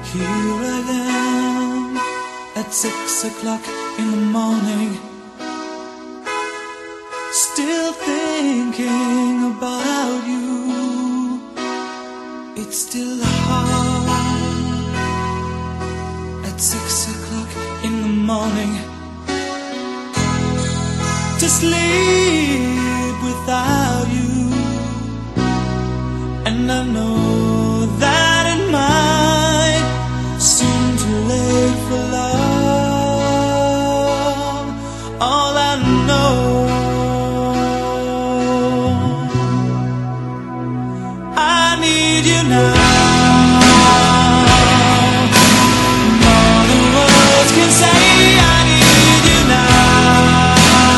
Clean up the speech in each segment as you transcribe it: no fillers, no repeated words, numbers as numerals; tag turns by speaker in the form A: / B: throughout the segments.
A: Here I am at 6 o'clock in the morning, still thinking about you. It's still hard at 6 o'clock in the morning to sleep without you. And I know that it might seem too late for love. All I know, I need you now, more than words can say. I need you now.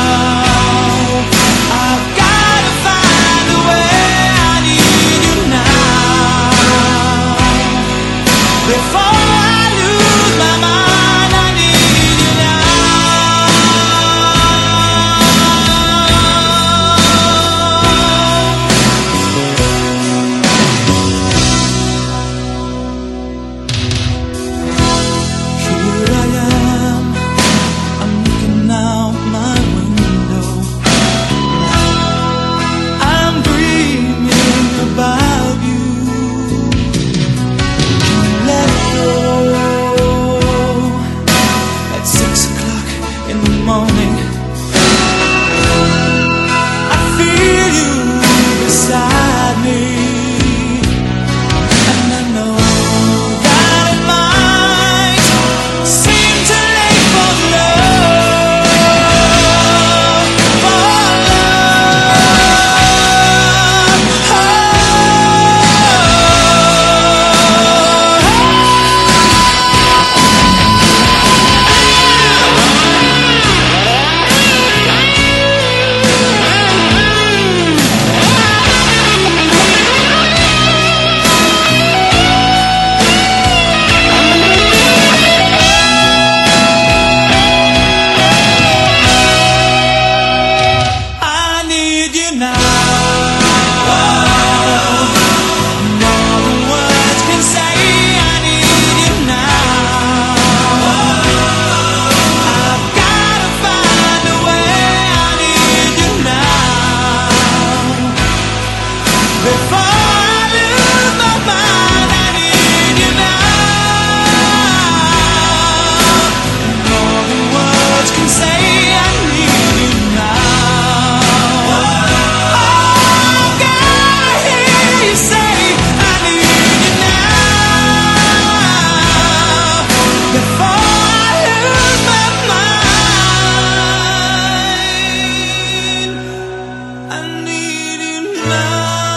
A: I've gotta find a way. I need you now. Before I lose my mind, I need you now. Here I am, I'm looking out my window. I'm dreaming about you. Let go at 6 o'clock in the morning. I feel you beside me, and I know that it might seem too late for love, I need you now. More than words can say. I need you now. I've gotta find a way. I need you now. Before I lose my mind, I need you now. More than words can say. I need you now. I've gotta hear you say, I need you now. Before I lose my mind, I need you now.